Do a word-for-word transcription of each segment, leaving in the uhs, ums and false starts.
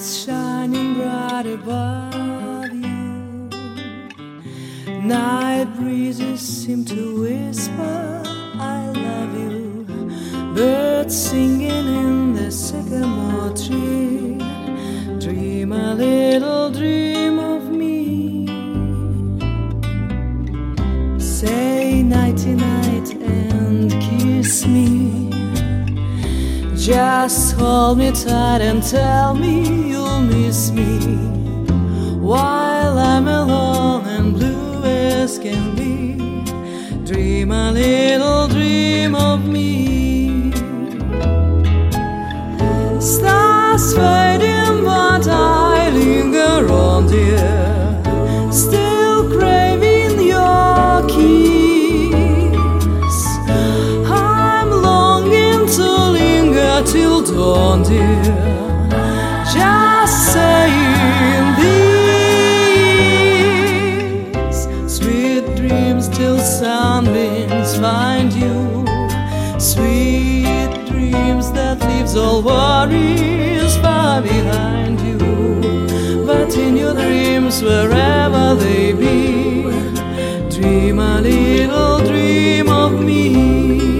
Stars shining bright above you. Night breezes seem to whisper, I love you. Birds singing in the sycamore tree. Dream a little dream of me. Say nighty-night and kiss me. Just hold me tight and tell me you'll miss me while I'm alone and blue as can be. Dream a little dream of me. Stars fading but I linger on, dear, still craving your kiss. Till dawn, dear, just saying these sweet dreams till sunbeams find you. Sweet dreams that leaves all worries far behind you. But in your dreams, wherever they be, dream a little dream of me.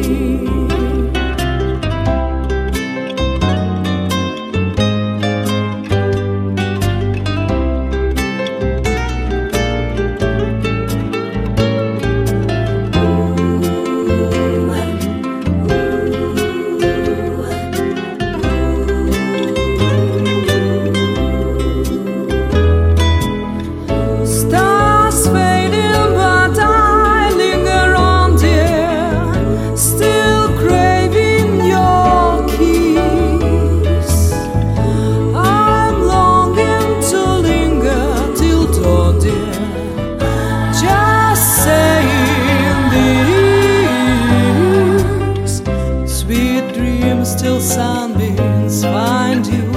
Till sunbeams find you.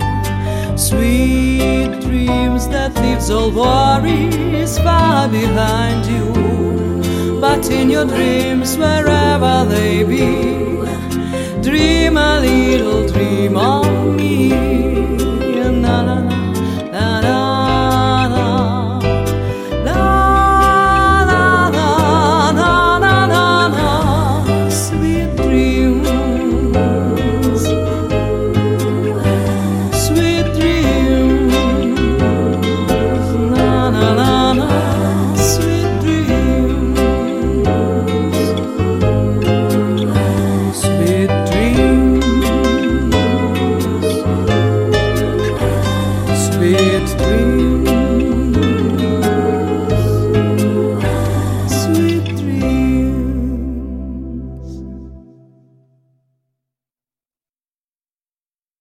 Sweet dreams that leaves all worries far behind you. But in your dreams, wherever they be, dream a little dream of